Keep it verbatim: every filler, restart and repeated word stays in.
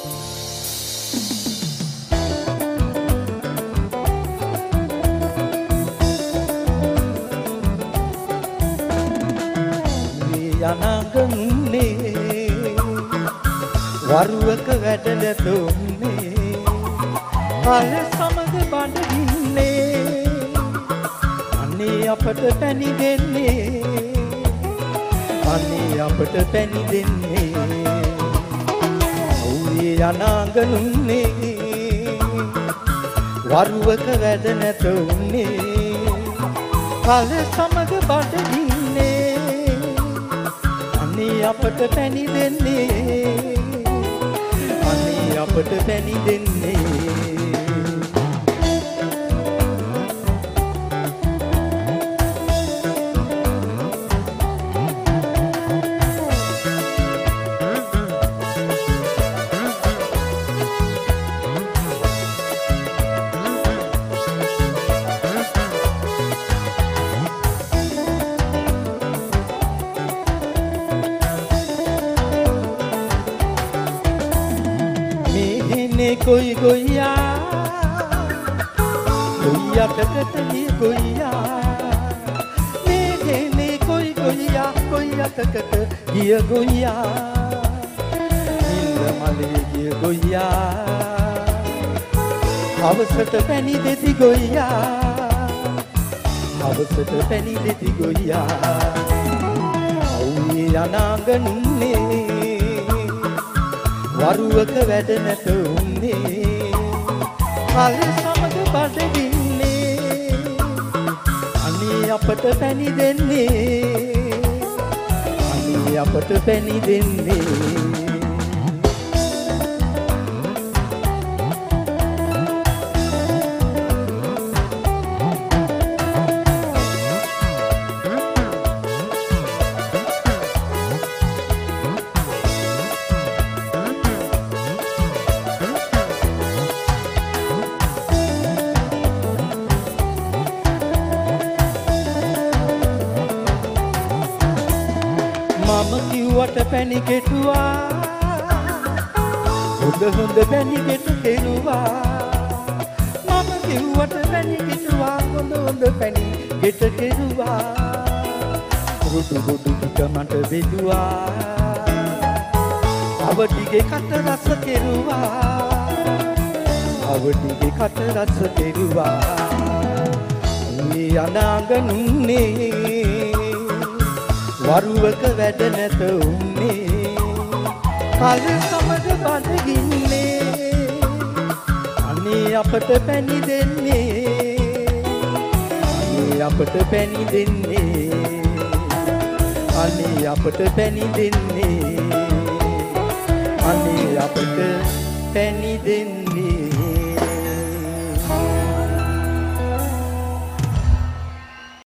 යනගන්නේ වරුවක වැඩල දුන්නේ කල සමග බඳින්නේ අනේ අපට පැණි දෙන්නේ අනේ අපට පැණි දෙන්නේ ඔව්වේ යනගන්නේ වරුවක වැඩ නැතුන්නේ කල සමග බඳින්නේ අනේ අපට පැණි දෙන්නේ අනේ අපට පැණි දෙන්නේ कोई गोया गोया ककतली गोया मेरे ने कोई गोया गोया ककत गिया गोया इंद्र माले गिया गोया අවසට පැණි දෙති ගොයියා අවසට පැණි දෙති ගොයියා අවුවේ අනාගනුන්නේ වරුවක වැඩ නැතුන්නේ කල සමග බඩගින්නේ අනේ අපට පැණි දෙන්නේ අනේ අපට පැණි දෙන්නේ මම කිව්වට පැණි කෙටුවා හොඳ හොඳ පැණි කෙටු කෙරුවා මම කිව්වට පැණි කෙටුවා හොඳ හොඳ පැණි කෙට කෙරුවා රුඩු රුඩු ටික මට බෙදුවා අවටිගේ කට රස කෙරුවා අවටිගේ කට රස කෙරුවා මේ අනාගනුන්නේ වරුවක වැඩ නැත උන්නේ කල සමග බඩගින්නේ අනේ අපට පැණි දෙන්නේ අනේ අපට පැණි දෙන්නේ අනේ අපට පැණි දෙන්නේ අනේ අපට පැණි දෙන්නේ